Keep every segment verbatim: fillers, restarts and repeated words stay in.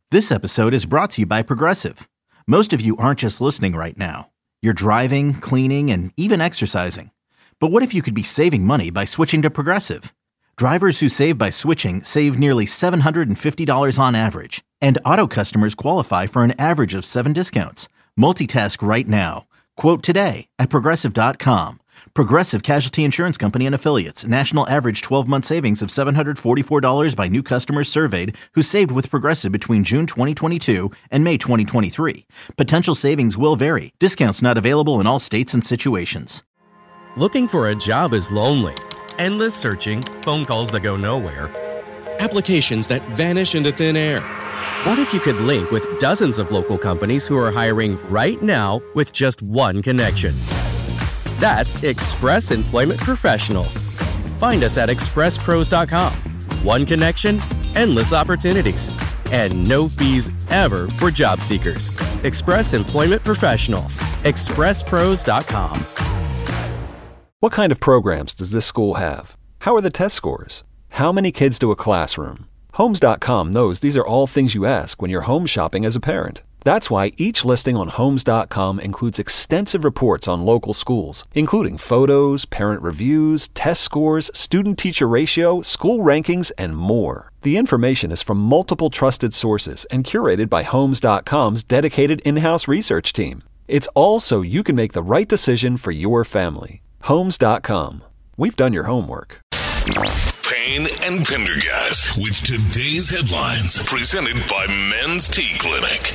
This episode is brought to you by Progressive. Most of you aren't just listening right now. You're driving, cleaning, and even exercising. But what if you could be saving money by switching to Progressive? Drivers who save by switching save nearly seven hundred fifty dollars on average. And auto customers qualify for an average of seven discounts. Multitask right now. Quote today at Progressive dot com. Progressive Casualty Insurance Company and Affiliates. National average twelve-month savings of seven hundred forty-four dollars by new customers surveyed who saved with Progressive between June twenty twenty-two and May twenty twenty-three. Potential savings will vary. Discounts not available in all states and situations. Looking for a job is lonely. Endless searching, phone calls that go nowhere, applications that vanish into thin air. What if you could link with dozens of local companies who are hiring right now with just one connection? That's Express Employment Professionals. Find us at express pros dot com. One connection, endless opportunities, and no fees ever for job seekers. Express Employment Professionals. express pros dot com. What kind of programs does this school have? How are the test scores? How many kids do a classroom? Homes dot com knows these are all things you ask when you're home shopping as a parent. That's why each listing on Homes dot com includes extensive reports on local schools, including photos, parent reviews, test scores, student-teacher ratio, school rankings, and more. The information is from multiple trusted sources and curated by Homes dot com's dedicated in-house research team. It's all so you can make the right decision for your family. Homes dot com. We've done your homework. Payne and Pendergast with today's headlines, presented by Men's Tea Clinic.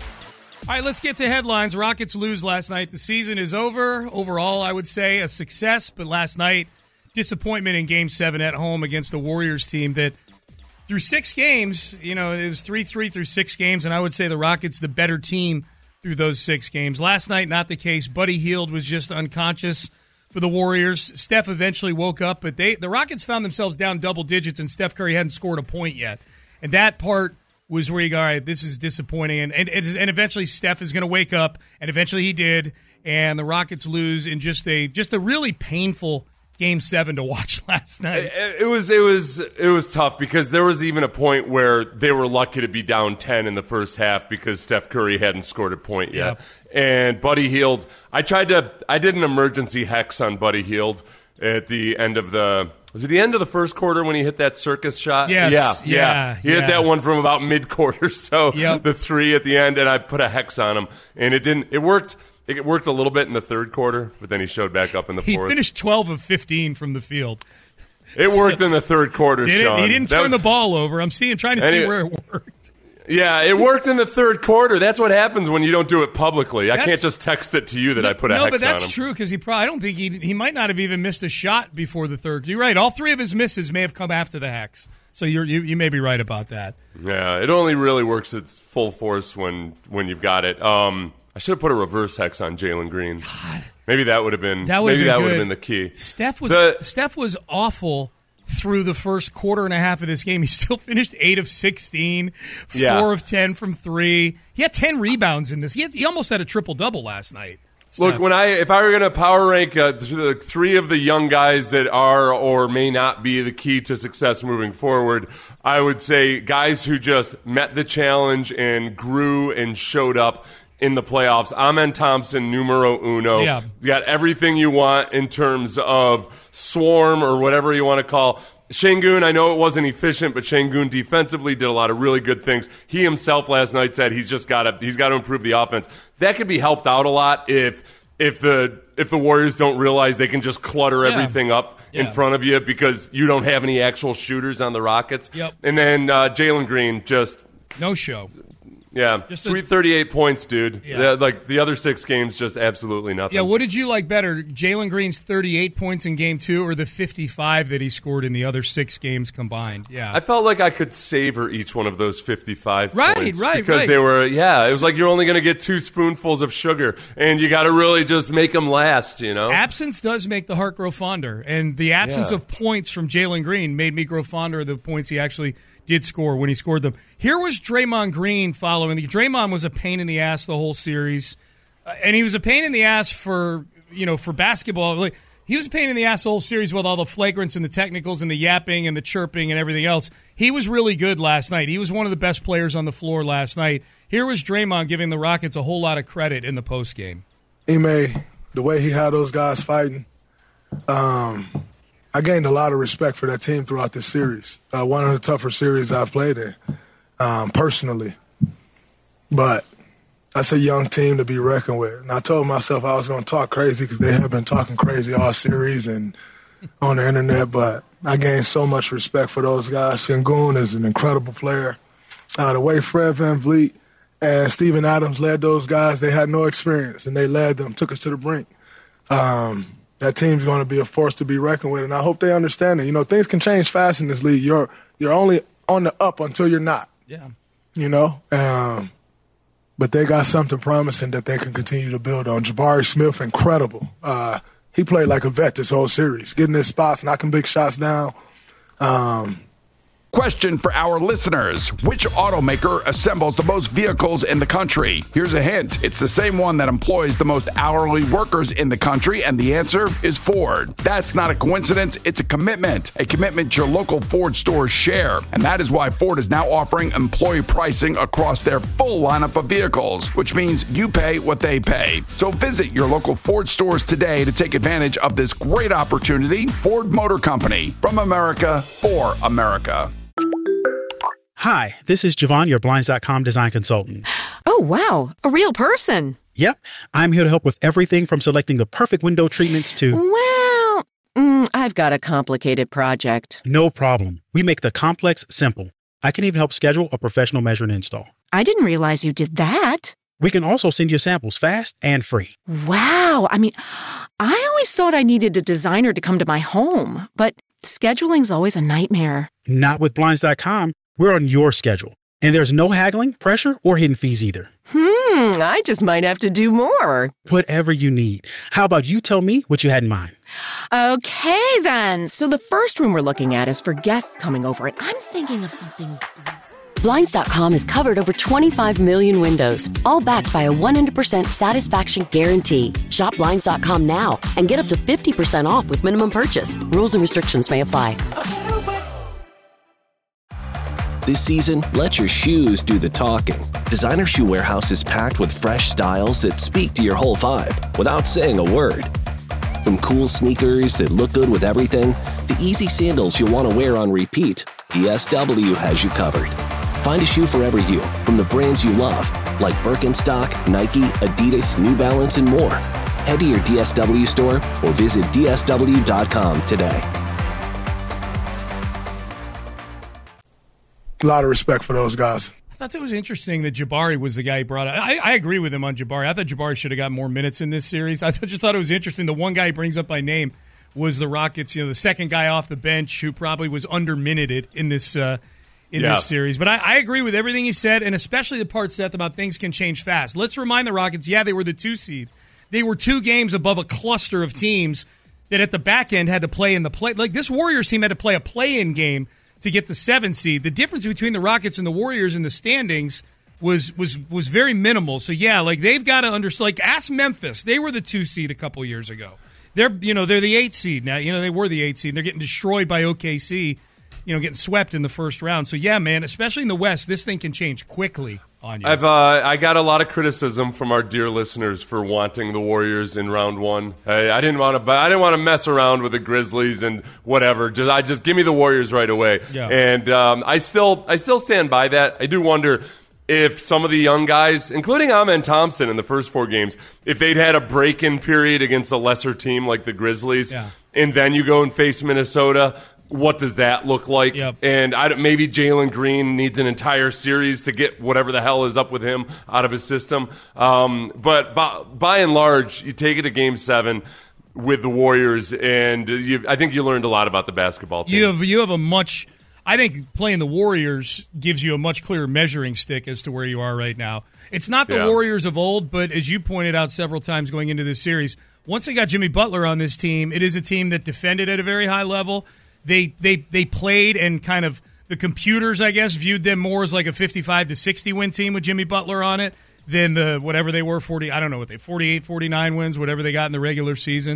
All right, let's get to headlines. Rockets lose last night. The season is over. Overall, I would say a success, but last night, disappointment in Game seven at home against the Warriors team that through six games, you know, it was three three through six games, and I would say the Rockets the better team through those six games. Last night, not the case. Buddy Hield was just unconscious for the Warriors. Steph eventually woke up, but they the Rockets found themselves down double digits, and Steph Curry hadn't scored a point yet. And that part was where you go, all right, this is disappointing. And and, and eventually Steph is going to wake up, and eventually he did, and the Rockets lose in just a just a really painful Game seven to watch last night. It, it was it was it was tough because there was even a point where they were lucky to be down ten in the first half because Steph Curry hadn't scored a point yet. Yep. And Buddy Hield, I tried to I did an emergency hex on Buddy Hield at the end of the Was it the end of the first quarter when he hit that circus shot? Yes. Yeah, yeah. yeah he yeah. hit that one from about mid-quarter, so yep. the three at the end, and I put a hex on him. And it didn't. It worked. It worked a little bit in the third quarter, but then he showed back up in the he fourth. He finished twelve of fifteen from the field. It so, worked in the third quarter, did Sean. It? He didn't that turn was, the ball over. I'm seeing, trying to see it, where it worked. Yeah, it worked in the third quarter. That's what happens when you don't do it publicly. I that's, can't just text it to you that I put a no, hex on him. No, but that's true because he probably, I don't think he he might not have even missed a shot before the third. You're right. All three of his misses may have come after the hex. So you're, you you may be right about that. Yeah, it only really works its full force when when you've got it. Um, I should have put a reverse hex on Jalen Green. God. Maybe that would have been that maybe been that good. would have been the key. Steph was the, Steph was awful through the first quarter and a half of this game. He still finished eight of sixteen, four yeah. of ten from three. He had ten rebounds in this. He, had, he almost had a triple double last night. Steph. Look, when I if I were going to power rank uh, the three of the young guys that are or may not be the key to success moving forward, I would say guys who just met the challenge and grew and showed up in the playoffs. Amen Thompson, numero uno. Yeah. You got everything you want in terms of swarm or whatever you want to call. Şengün, I know it wasn't efficient, but Şengün defensively did a lot of really good things. He himself last night said he's just got to he's got to improve the offense. That could be helped out a lot if if the if the Warriors don't realize they can just clutter yeah. everything up yeah. in front of you because you don't have any actual shooters on the Rockets. Yep. And then uh, Jalen Green just no show. Yeah, Just three thirty-eight points, dude. Yeah. Yeah, like the other six games, just absolutely nothing. Yeah, what did you like better, Jalen Green's thirty-eight points in game two or the fifty-five that he scored in the other six games combined? Yeah, I felt like I could savor each one of those fifty-five right, points. Right, Because right. they were, yeah, it was like you're only going to get two spoonfuls of sugar, and you got to really just make them last, you know? Absence does make the heart grow fonder, and the absence Yeah. of points from Jalen Green made me grow fonder of the points he actually did score when he scored them. Here was Draymond Green following. Draymond was a pain in the ass the whole series, uh, and he was a pain in the ass for you know for basketball. Like, he was a pain in the ass the whole series with all the flagrants and the technicals and the yapping and the chirping and everything else. He was really good last night. He was one of the best players on the floor last night. Here was Draymond giving the Rockets a whole lot of credit in the postgame. Ime, the way he had those guys fighting, um, I gained a lot of respect for that team throughout this series. Uh, one of the tougher series I've played in, um, personally. But that's a young team to be reckoned with. And I told myself I was going to talk crazy because they have been talking crazy all series and on the internet, but I gained so much respect for those guys. Sengun is an incredible player. Uh, the way Fred VanVleet and Steven Adams led those guys, they had no experience, and they led them, took us to the brink. Um, that team's going to be a force to be reckoned with, and I hope they understand it. You know, things can change fast in this league. You're, you're only on the up until you're not. Yeah. You know? Um, But they got something promising that they can continue to build on. Jabari Smith, incredible. Uh, he played like a vet this whole series, getting his spots, knocking big shots down. Um, Question for our listeners. Which automaker assembles the most vehicles in the country? Here's a hint. It's the same one that employs the most hourly workers in the country, and the answer is Ford. That's not a coincidence. It's a commitment. A commitment your local Ford stores share. And that is why Ford is now offering employee pricing across their full lineup of vehicles, which means you pay what they pay. So visit your local Ford stores today to take advantage of this great opportunity. Ford Motor Company. From America, for America. Hi, this is Javon, your Blinds dot com design consultant. Oh, wow. A real person. Yep. I'm here to help with everything from selecting the perfect window treatments to... Well, mm, I've got a complicated project. No problem. We make the complex simple. I can even help schedule a professional measure and install. I didn't realize you did that. We can also send you samples fast and free. Wow. I mean, I always thought I needed a designer to come to my home, but scheduling's always a nightmare. Not with Blinds dot com. We're on your schedule, and there's no haggling, pressure, or hidden fees either. Hmm, I just might have to do more. Whatever you need. How about you tell me what you had in mind? Okay, then. So the first room we're looking at is for guests coming over, and I'm thinking of something... Blinds dot com has covered over twenty-five million windows, all backed by a one hundred percent satisfaction guarantee. Shop Blinds dot com now and get up to fifty percent off with minimum purchase. Rules and restrictions may apply. This season, let your shoes do the talking. Designer Shoe Warehouse is packed with fresh styles that speak to your whole vibe without saying a word. From cool sneakers that look good with everything, to easy sandals you'll want to wear on repeat, D S W has you covered. Find a shoe for every you from the brands you love, like Birkenstock, Nike, Adidas, New Balance, and more. Head to your D S W store or visit D S W dot com today. A lot of respect for those guys. I thought it was interesting that Jabari was the guy he brought up. I, I agree with him on Jabari. I thought Jabari should have got more minutes in this series. I just thought it was interesting. The one guy he brings up by name was the Rockets, you know, the second guy off the bench who probably was under-minuted in this uh, in yeah. this series. But I, I agree with everything you said, and especially the part, Seth, about things can change fast. Let's remind the Rockets, yeah, they were the two seed. They were two games above a cluster of teams that at the back end had to play in the play. Like this Warriors team had to play a play-in game to get the seven seed. The difference between the Rockets and the Warriors in the standings was was was very minimal. So yeah, like they've got to understand. Like ask Memphis, they were the two seed a couple years ago. They're you know they're the eight seed now. You know they were the eight seed. They're getting destroyed by O K C. You know getting swept in the first round. So yeah, man, especially in the West, this thing can change quickly on you. I've uh, I got a lot of criticism from our dear listeners for wanting the Warriors in round one. Hey, I didn't want to, I didn't want to mess around with the Grizzlies and whatever. Just I just give me the Warriors right away. Yeah. And um, I still I still stand by that. I do wonder if some of the young guys, including Amen Thompson in the first four games, if they'd had a break-in period against a lesser team like the Grizzlies, yeah. and then you go and face Minnesota. What does that look like? Yep. And I, maybe Jalen Green needs an entire series to get whatever the hell is up with him out of his system. Um, but by, by and large, you take it to Game Seven with the Warriors, and you, I think you learned a lot about the basketball team. You have you have a much. I think playing the Warriors gives you a much clearer measuring stick as to where you are right now. It's not the Yeah. Warriors of old, but as you pointed out several times going into this series, once they got Jimmy Butler on this team, it is a team that defended at a very high level. They they they played and kind of the computers, I guess, viewed them more as like a fifty-five to sixty win team with Jimmy Butler on it than the whatever they were, forty, I don't know what they, forty-eight, forty-nine wins, whatever they got in the regular season.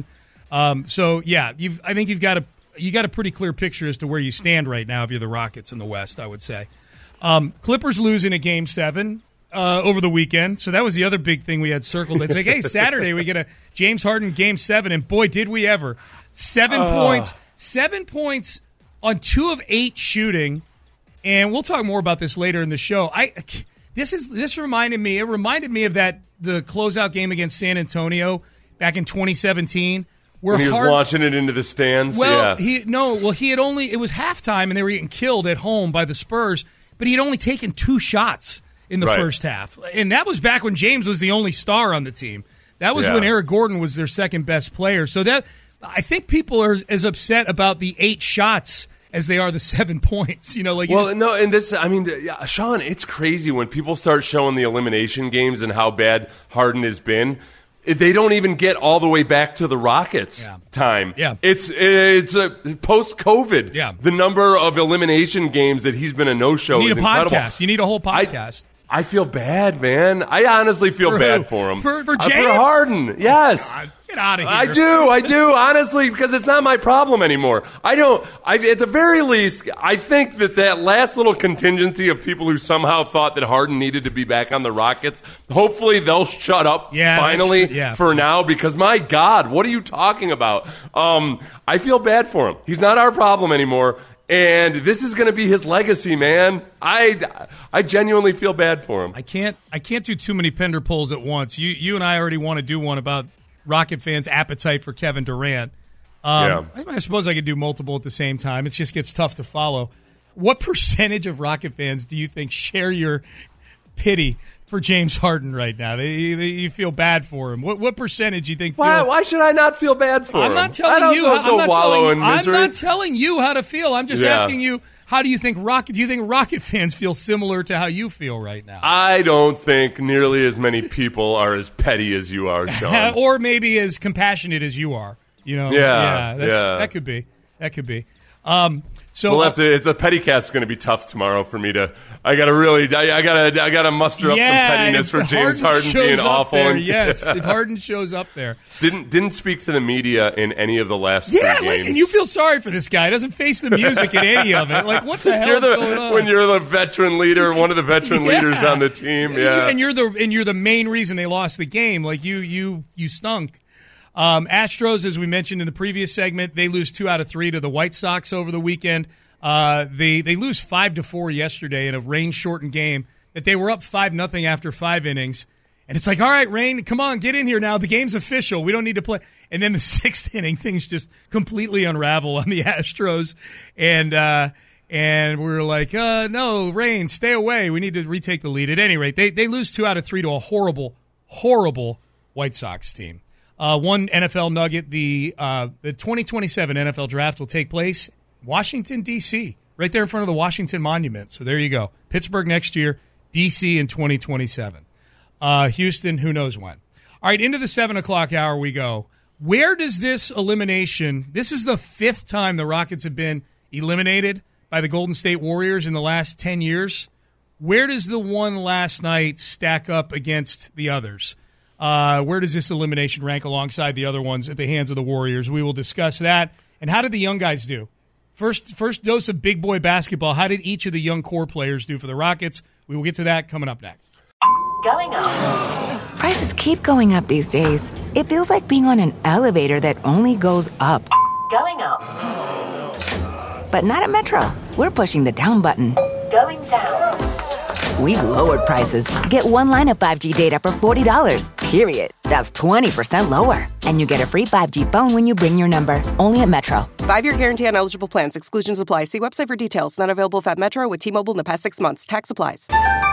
Um, so yeah, you've I think you've got a you got a pretty clear picture as to where you stand right now if you're the Rockets in the West. I would say. Um, Clippers losing a game seven uh, over the weekend, so that was the other big thing we had circled. It's like, hey, Saturday we get a James Harden game seven, and boy, did we ever! Seven uh. points, seven points on two of eight shooting, and we'll talk more about this later in the show. I this is this reminded me. It reminded me of that the closeout game against San Antonio back in twenty seventeen. Where when he was Hard- launching it into the stands. Well, yeah. he no, well he had only it was halftime and they were getting killed at home by the Spurs, but he had only taken two shots in the right. first half, and that was back when James was the only star on the team. That was yeah. when Eric Gordon was their second best player. So that I think people are as upset about the eight shots as they are the seven points. You know, like you well, just, no, and this, I mean, yeah, Sean, it's crazy when people start showing the elimination games and how bad Harden has been. They don't even get all the way back to the Rockets yeah. time. Yeah. It's it's a post-COVID. Yeah. The number of elimination games that he's been a no-show you need is a incredible. podcast. You need a whole podcast. I, I feel bad, man. I honestly feel for bad who? for him. For, for Uh, James? for Harden, yes. Oh, God, get out of here. I do, I do, honestly, because it's not my problem anymore. I don't, I, at the very least, I think that that last little contingency of people who somehow thought that Harden needed to be back on the Rockets, hopefully they'll shut up yeah, finally yeah. for now, because my God, what are you talking about? Um, I feel bad for him. He's not our problem anymore. And this is going to be his legacy, man. I, I genuinely feel bad for him. I can't I can't do too many Pender polls at once. You you and I already want to do one about Rocket fans' appetite for Kevin Durant. Um, yeah. I, I suppose I could do multiple at the same time. It just gets tough to follow. What percentage of Rocket fans do you think share your pity for James Harden right now? They, they, you feel bad for him. What what percentage do you think? Why, feel, why should I not feel bad for I'm him? not telling I you. don't I'm not wallow telling, in I'm misery. not telling you how to feel. I'm just Yeah. asking you. How do you think Rocket? Do you think Rocket fans feel similar to how you feel right now? I don't think nearly as many people are as petty as you are, Sean. Or maybe as compassionate as you are. You know, Yeah, yeah, that's, yeah. that could be. That could be. Um, so we'll have to. The petty cast is going to be tough tomorrow for me to. I got to really. I, I got to. I got to muster up yeah, some pettiness if for James Harden Harden shows being up awful. There, and, yes, if Harden shows up there, didn't didn't speak to the media in any of the last yeah, three like, games. and you feel sorry for this guy. He doesn't face the music in any of it. Like, what the hell you're is the, going on? When you're the veteran leader, one of the veteran yeah. leaders on the team, yeah, and you're the and you're the main reason they lost the game. Like you, you, you stunk. Um, Astros, as we mentioned in the previous segment, they lose two out of three to the White Sox over the weekend. Uh, they they lose five to four yesterday in a rain-shortened game that they were up five nothing after five innings. And it's like, all right, Rain, come on, get in here now. The game's official. We don't need to play. And then the sixth inning, things just completely unravel on the Astros. And uh, and we were like, uh, no, Rain, stay away. We need to retake the lead. At any rate, they, they lose two out of three to a horrible, horrible White Sox team. Uh, one N F L nugget, the uh, the twenty twenty-seven N F L draft will take place in Washington, D C, right there in front of the Washington Monument. So there you go. Pittsburgh next year, D C in twenty twenty-seven. Uh, Houston, who knows when. All right, into the seven o'clock hour we go. Where does this elimination, this is the fifth time the Rockets have been eliminated by the Golden State Warriors in the last ten years. Where does the one last night stack up against the others? Uh, where does this elimination rank alongside the other ones at the hands of the Warriors? We will discuss that. And how did the young guys do? First first dose of big boy basketball. How did each of the young core players do for the Rockets? We will get to that coming up next. Going up. Prices keep going up these days. It feels like being on an elevator that only goes up. Going up. But not at Metro. We're pushing the down button. Going down. We've lowered prices. Get one line of five G data for forty dollars, period. That's twenty percent lower. And you get a free five G phone when you bring your number. Only at Metro. Five-year guarantee on eligible plans. Exclusions apply. See website for details. Not available if at Metro with T-Mobile in the past six months. Tax applies.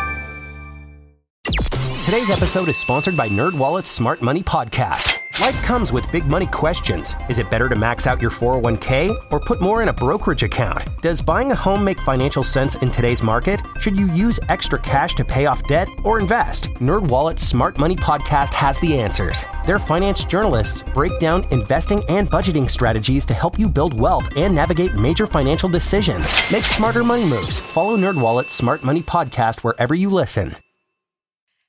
Today's episode is sponsored by NerdWallet's Smart Money Podcast. Life comes with big money questions. Is it better to max out your four oh one k or put more in a brokerage account? Does buying a home make financial sense in today's market? Should you use extra cash to pay off debt or invest? NerdWallet's Smart Money Podcast has the answers. Their finance journalists break down investing and budgeting strategies to help you build wealth and navigate major financial decisions. Make smarter money moves. Follow NerdWallet's Smart Money Podcast wherever you listen.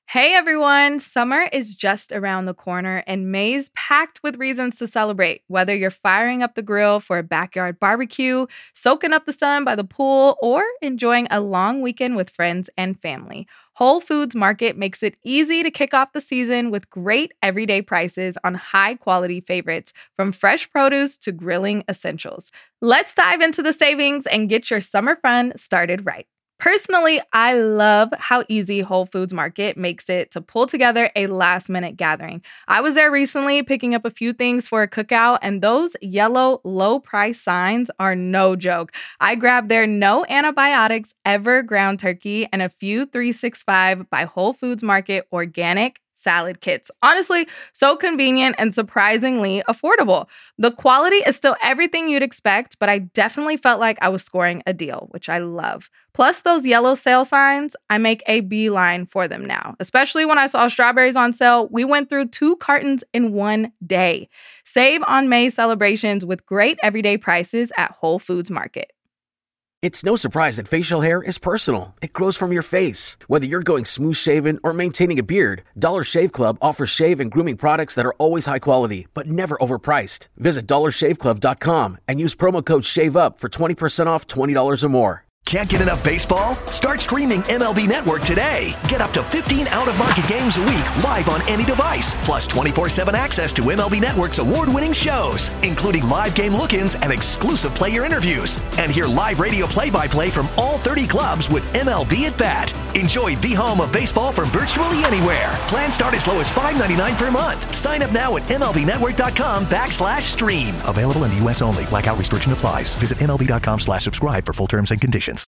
Hey everyone, summer is just around the corner and May's packed with reasons to celebrate. Whether you're firing up the grill for a backyard barbecue, soaking up the sun by the pool, or enjoying a long weekend with friends and family, Whole Foods Market makes it easy to kick off the season with great everyday prices on high-quality favorites, from fresh produce to grilling essentials. Let's dive into the savings and get your summer fun started right. Personally, I love how easy Whole Foods Market makes it to pull together a last-minute gathering. I was there recently picking up a few things for a cookout, and those yellow low-price signs are no joke. I grabbed their no antibiotics ever ground turkey and a few three sixty-five by Whole Foods Market organic salad kits. Honestly, so convenient and surprisingly affordable. The quality is still everything you'd expect, but I definitely felt like I was scoring a deal, which I love. Plus those yellow sale signs, I make a beeline for them now. Especially when I saw strawberries on sale, we went through two cartons in one day. Save on May celebrations with great everyday prices at Whole Foods Market. It's no surprise that facial hair is personal. It grows from your face. Whether you're going smooth shaven or maintaining a beard, Dollar Shave Club offers shave and grooming products that are always high quality, but never overpriced. Visit dollar shave club dot com and use promo code SHAVEUP for twenty percent off twenty dollars or more. Can't get enough baseball? Start streaming M L B Network today. Get up to fifteen out-of-market games a week live on any device, plus twenty-four seven access to M L B Network's award-winning shows, including live game look-ins and exclusive player interviews. And hear live radio play-by-play from all thirty clubs with M L B at Bat. Enjoy the home of baseball from virtually anywhere. Plans start as low as five ninety-nine per month. Sign up now at M L B network dot com backslash stream. Available in the U S only. Blackout restriction applies. Visit M L B dot com slash subscribe for full terms and conditions.